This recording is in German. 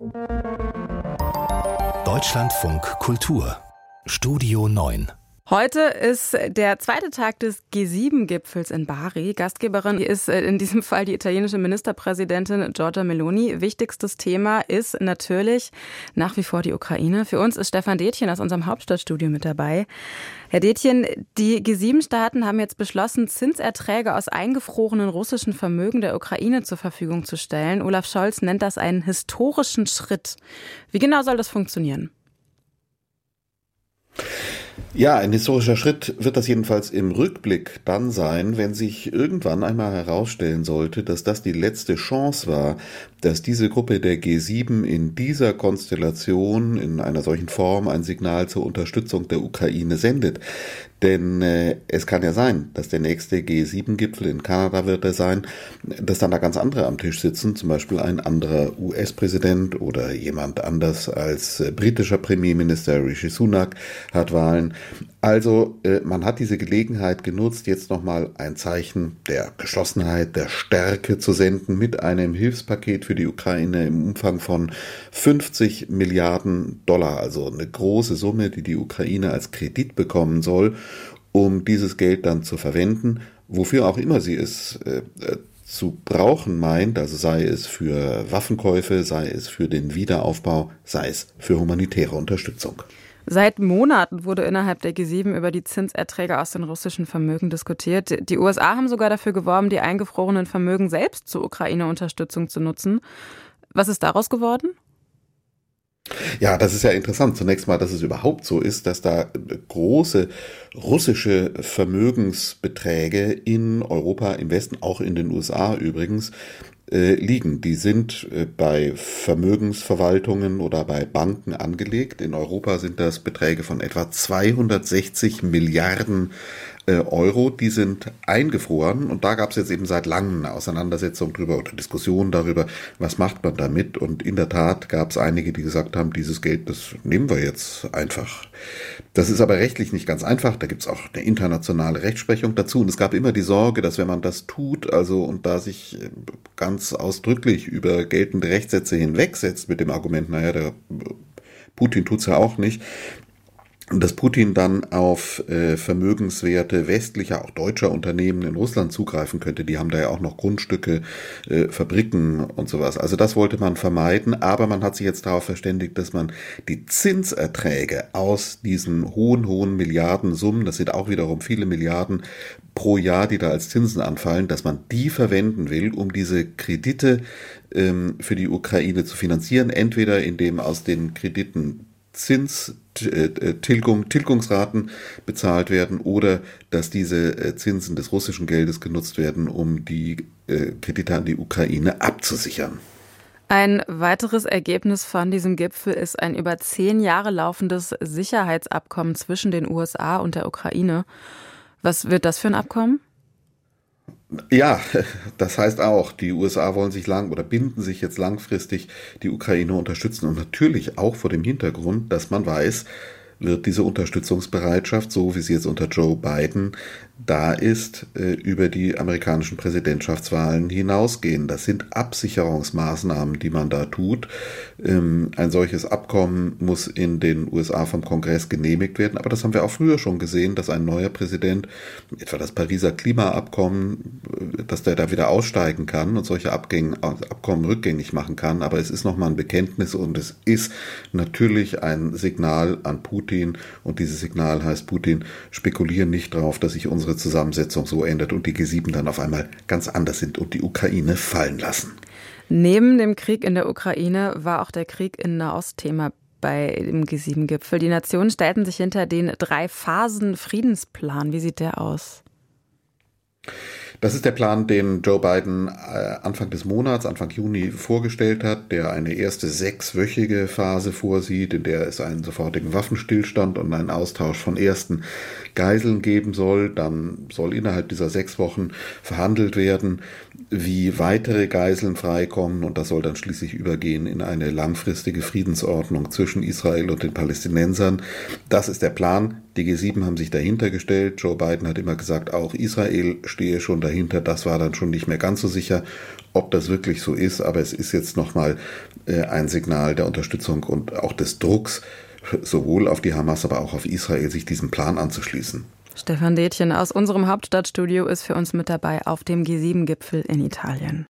Deutschlandfunk Kultur Studio 9. Heute ist der zweite Tag des G7-Gipfels in Bari. Gastgeberin ist in diesem Fall die italienische Ministerpräsidentin Giorgia Meloni. Wichtigstes Thema ist natürlich nach wie vor die Ukraine. Für uns ist Stefan Detjen aus unserem Hauptstadtstudio mit dabei. Herr Detjen, die G7-Staaten haben jetzt beschlossen, Zinserträge aus eingefrorenen russischen Vermögen der Ukraine zur Verfügung zu stellen. Olaf Scholz nennt das einen historischen Schritt. Wie genau soll das funktionieren? Ja, ein historischer Schritt wird das jedenfalls im Rückblick dann sein, wenn sich irgendwann einmal herausstellen sollte, dass das die letzte Chance war, dass diese Gruppe der G7 in dieser Konstellation, in einer solchen Form ein Signal zur Unterstützung der Ukraine sendet. Denn es kann ja sein, dass der nächste G7-Gipfel in Kanada wird er sein, dass dann da ganz andere am Tisch sitzen, zum Beispiel ein anderer US-Präsident oder jemand anders als britischer Premierminister. Rishi Sunak hat Wahlen. Also man hat diese Gelegenheit genutzt, jetzt nochmal ein Zeichen der Geschlossenheit, der Stärke zu senden mit einem Hilfspaket für die Ukraine im Umfang von 50 Milliarden Dollar, also eine große Summe, die die Ukraine als Kredit bekommen soll, um dieses Geld dann zu verwenden, wofür auch immer sie es zu brauchen meint, also sei es für Waffenkäufe, sei es für den Wiederaufbau, sei es für humanitäre Unterstützung. Seit Monaten wurde innerhalb der G7 über die Zinserträge aus den russischen Vermögen diskutiert. Die USA haben sogar dafür geworben, die eingefrorenen Vermögen selbst zur Ukraine-Unterstützung zu nutzen. Was ist daraus geworden? Ja, das ist ja interessant. Zunächst mal, dass es überhaupt so ist, dass da große russische Vermögensbeträge in Europa, im Westen, auch in den USA übrigens, liegen. Die sind bei Vermögensverwaltungen oder bei Banken angelegt. In Europa sind das Beträge von etwa 260 Milliarden Euro, die sind eingefroren, und da gab es jetzt eben seit langem eine Auseinandersetzung drüber oder Diskussionen darüber, was macht man damit, und in der Tat gab es einige, die gesagt haben, dieses Geld, das nehmen wir jetzt einfach. Das ist aber rechtlich nicht ganz einfach, da gibt es auch eine internationale Rechtsprechung dazu, und es gab immer die Sorge, dass wenn man das tut, also und da sich ganz ausdrücklich über geltende Rechtssätze hinwegsetzt mit dem Argument, naja, der Putin tut's ja auch nicht, dass Putin dann auf Vermögenswerte westlicher, auch deutscher Unternehmen in Russland zugreifen könnte. Die haben da ja auch noch Grundstücke, Fabriken und sowas. Also das wollte man vermeiden, aber man hat sich jetzt darauf verständigt, dass man die Zinserträge aus diesen hohen Milliardensummen, das sind auch wiederum viele Milliarden pro Jahr, die da als Zinsen anfallen, dass man die verwenden will, um diese Kredite für die Ukraine zu finanzieren, entweder indem aus den Krediten Tilgungsraten bezahlt werden oder dass diese Zinsen des russischen Geldes genutzt werden, um die Kredite an die Ukraine abzusichern. Ein weiteres Ergebnis von diesem Gipfel ist ein über 10 Jahre laufendes Sicherheitsabkommen zwischen den USA und der Ukraine. Was wird das für ein Abkommen? Ja, das heißt auch, die USA wollen sich binden sich jetzt langfristig die Ukraine unterstützen, und natürlich auch vor dem Hintergrund, dass man weiß, wird diese Unterstützungsbereitschaft, so wie sie jetzt unter Joe Biden da ist, über die amerikanischen Präsidentschaftswahlen hinausgehen. Das sind Absicherungsmaßnahmen, die man da tut. Ein solches Abkommen muss in den USA vom Kongress genehmigt werden, aber das haben wir auch früher schon gesehen, dass ein neuer Präsident, etwa das Pariser Klimaabkommen, dass der da wieder aussteigen kann und solche Abkommen rückgängig machen kann, aber es ist nochmal ein Bekenntnis und es ist natürlich ein Signal an Putin, und dieses Signal heißt: Putin, spekulieren nicht drauf, dass sich unsere Zusammensetzung so ändert und die G7 dann auf einmal ganz anders sind und die Ukraine fallen lassen. Neben dem Krieg in der Ukraine war auch der Krieg in Nahost Thema bei dem G7-Gipfel. Die Nationen stellten sich hinter den 3-Phasen-Friedensplan. Wie sieht der aus? Das ist der Plan, den Joe Biden Anfang des Monats, Anfang Juni vorgestellt hat, der eine erste 6-wöchige Phase vorsieht, in der es einen sofortigen Waffenstillstand und einen Austausch von ersten Geiseln geben soll. Dann soll innerhalb dieser 6 Wochen verhandelt werden, wie weitere Geiseln freikommen, und das soll dann schließlich übergehen in eine langfristige Friedensordnung zwischen Israel und den Palästinensern. Das ist der Plan. Die G7 haben sich dahinter gestellt. Joe Biden hat immer gesagt, auch Israel stehe schon dahinter. dahinter, das war dann schon nicht mehr ganz so sicher, ob das wirklich so ist. Aber es ist jetzt nochmal ein Signal der Unterstützung und auch des Drucks, sowohl auf die Hamas, aber auch auf Israel, sich diesem Plan anzuschließen. Stefan Detjen aus unserem Hauptstadtstudio ist für uns mit dabei auf dem G7-Gipfel in Italien.